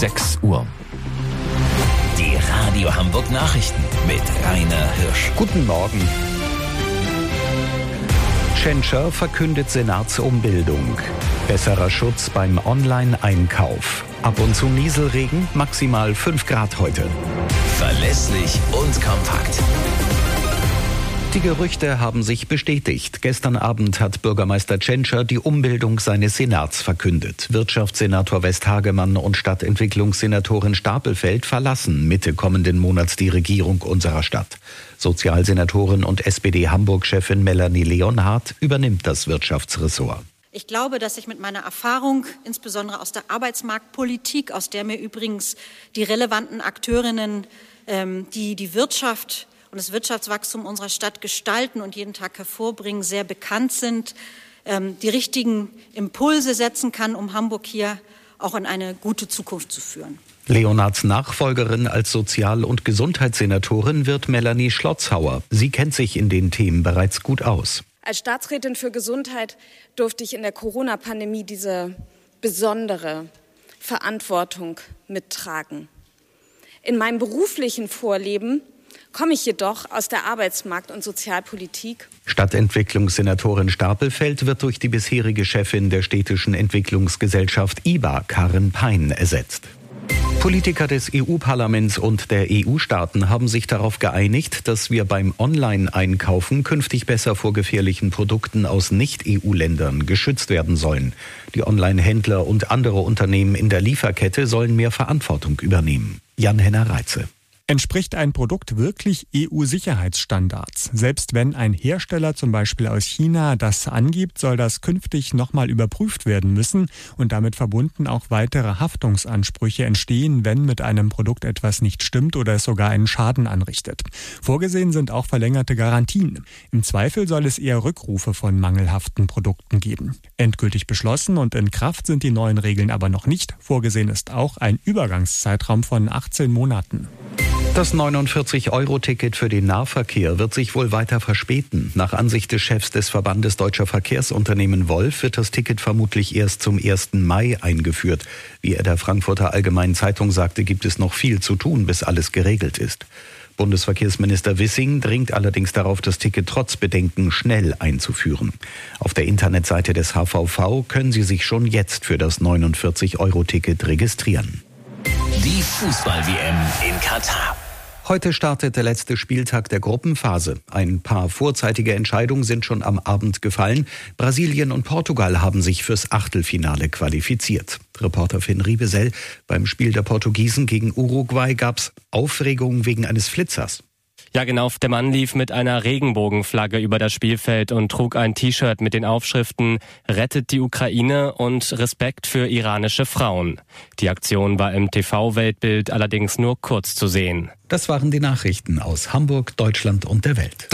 6 Uhr. Die Radio Hamburg Nachrichten mit Rainer Hirsch. Guten Morgen. Tschentscher verkündet Senatsumbildung. Besserer Schutz beim Online-Einkauf. Ab und zu Nieselregen, maximal 5 Grad heute. Verlässlich und kompakt. Die Gerüchte haben sich bestätigt. Gestern Abend hat Bürgermeister Tschentscher die Umbildung seines Senats verkündet. Wirtschaftssenator Westhagemann und Stadtentwicklungssenatorin Stapelfeld verlassen Mitte kommenden Monats die Regierung unserer Stadt. Sozialsenatorin und SPD-Hamburg-Chefin Melanie Leonhardt übernimmt das Wirtschaftsressort. Ich glaube, dass ich mit meiner Erfahrung, insbesondere aus der Arbeitsmarktpolitik, aus der mir übrigens die relevanten Akteurinnen, die Wirtschaft und das Wirtschaftswachstum unserer Stadt gestalten und jeden Tag hervorbringen, sehr bekannt sind, die richtigen Impulse setzen kann, um Hamburg hier auch in eine gute Zukunft zu führen. Leonhards Nachfolgerin als Sozial- und Gesundheitssenatorin wird Melanie Schlotzhauer. Sie kennt sich in den Themen bereits gut aus. Als Staatsrätin für Gesundheit durfte ich in der Corona-Pandemie diese besondere Verantwortung mittragen. In meinem beruflichen Vorleben komme ich jedoch aus der Arbeitsmarkt- und Sozialpolitik. Stadtentwicklungssenatorin Stapelfeld wird durch die bisherige Chefin der städtischen Entwicklungsgesellschaft IBA, Karin Pein, ersetzt. Politiker des EU-Parlaments und der EU-Staaten haben sich darauf geeinigt, dass wir beim Online-Einkaufen künftig besser vor gefährlichen Produkten aus Nicht-EU-Ländern geschützt werden sollen. Die Online-Händler und andere Unternehmen in der Lieferkette sollen mehr Verantwortung übernehmen. Jan-Henner Reitze. Entspricht ein Produkt wirklich EU-Sicherheitsstandards? Selbst wenn ein Hersteller zum Beispiel aus China das angibt, soll das künftig nochmal überprüft werden müssen und damit verbunden auch weitere Haftungsansprüche entstehen, wenn mit einem Produkt etwas nicht stimmt oder es sogar einen Schaden anrichtet. Vorgesehen sind auch verlängerte Garantien. Im Zweifel soll es eher Rückrufe von mangelhaften Produkten geben. Endgültig beschlossen und in Kraft sind die neuen Regeln aber noch nicht. Vorgesehen ist auch ein Übergangszeitraum von 18 Monaten. Das 49-Euro-Ticket für den Nahverkehr wird sich wohl weiter verspäten. Nach Ansicht des Chefs des Verbandes Deutscher Verkehrsunternehmen Wolf wird das Ticket vermutlich erst zum 1. Mai eingeführt. Wie er der Frankfurter Allgemeinen Zeitung sagte, gibt es noch viel zu tun, bis alles geregelt ist. Bundesverkehrsminister Wissing dringt allerdings darauf, das Ticket trotz Bedenken schnell einzuführen. Auf der Internetseite des HVV können Sie sich schon jetzt für das 49-Euro-Ticket registrieren. Die Fußball-WM in Katar. Heute startet der letzte Spieltag der Gruppenphase. Ein paar vorzeitige Entscheidungen sind schon am Abend gefallen. Brasilien und Portugal haben sich fürs Achtelfinale qualifiziert. Reporter Finn Riebesell: Beim Spiel der Portugiesen gegen Uruguay gab's Aufregung wegen eines Flitzers. Ja, genau. Der Mann lief mit einer Regenbogenflagge über das Spielfeld und trug ein T-Shirt mit den Aufschriften „Rettet die Ukraine" und „Respekt für iranische Frauen". Die Aktion war im TV-Weltbild allerdings nur kurz zu sehen. Das waren die Nachrichten aus Hamburg, Deutschland und der Welt.